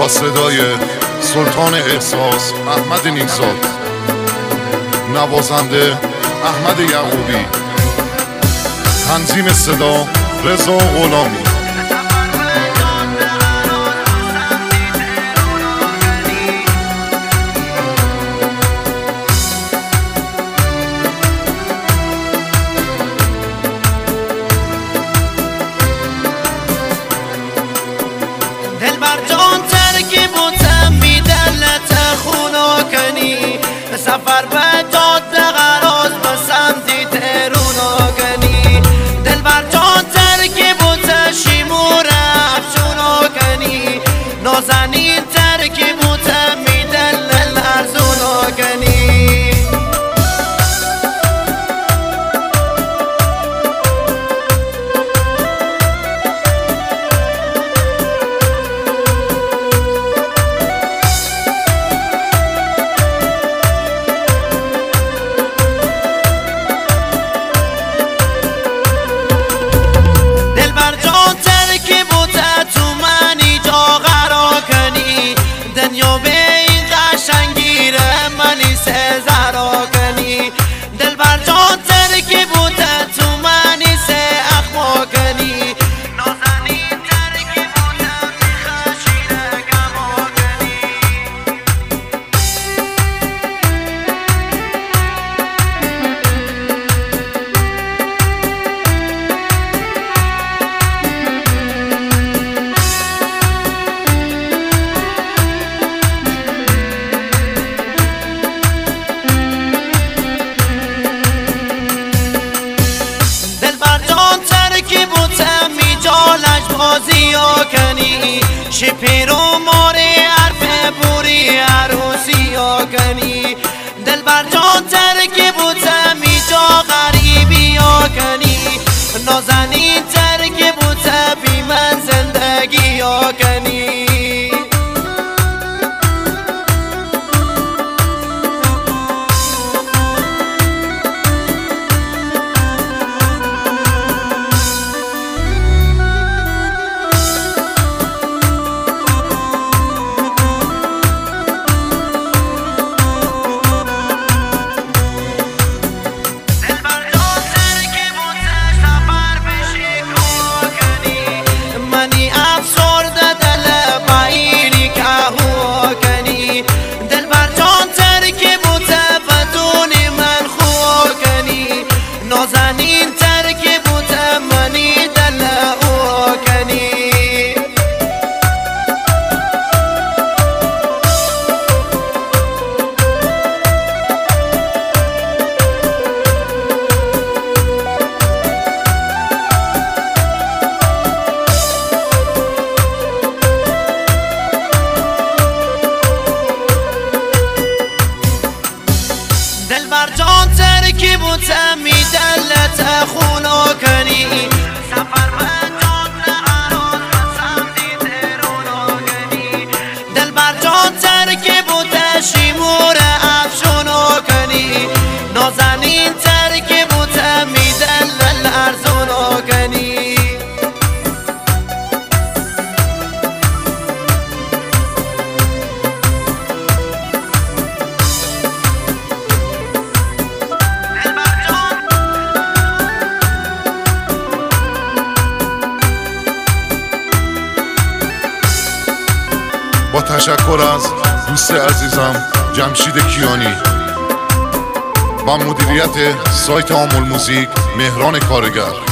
با صدای سلطان احساس احمد نیکزاد، نوازنده احمد یعقوبی، تنظیم صدا رضا غلامی. دلبر جان ترکی بودم بی دلت خونو کنی، سفر به جاده غراز به سمتی تهرونو کنی. دلبر جان ترکی بودم شیمور افشونو کنی، نازنین ترکی بودم بی دل ارزونو کنی. دنیا به این قشنگیره منی سزارا کنی. دلبر جان ترکی بوده تو منی سه اخما کنی، نازنین ترکی بوده میخشیره گما کنی. بازی ها کنی، شپیر و ماری حرف بوری عروسی ها کنی. دلبر جان ترکی بودم ایجا غریبی ها کنی، نازنین ترکی بودم بی من زندگی ها کنی. نازنین ترکی بودم منی دل او کنی. دلبر جان ترکی بودم می دلت خونو کنی، سفر به جاده غراز به سمتی تهرونو کنی. دلبر جان ترکی بوده شیمور افشونو کنی، نازنین ترکی بودم می دل ارزونو کنی. با تشکر از دوست عزیزم جمشید کیانی و مدیریت سایت آمل موزیک مهران کارگر.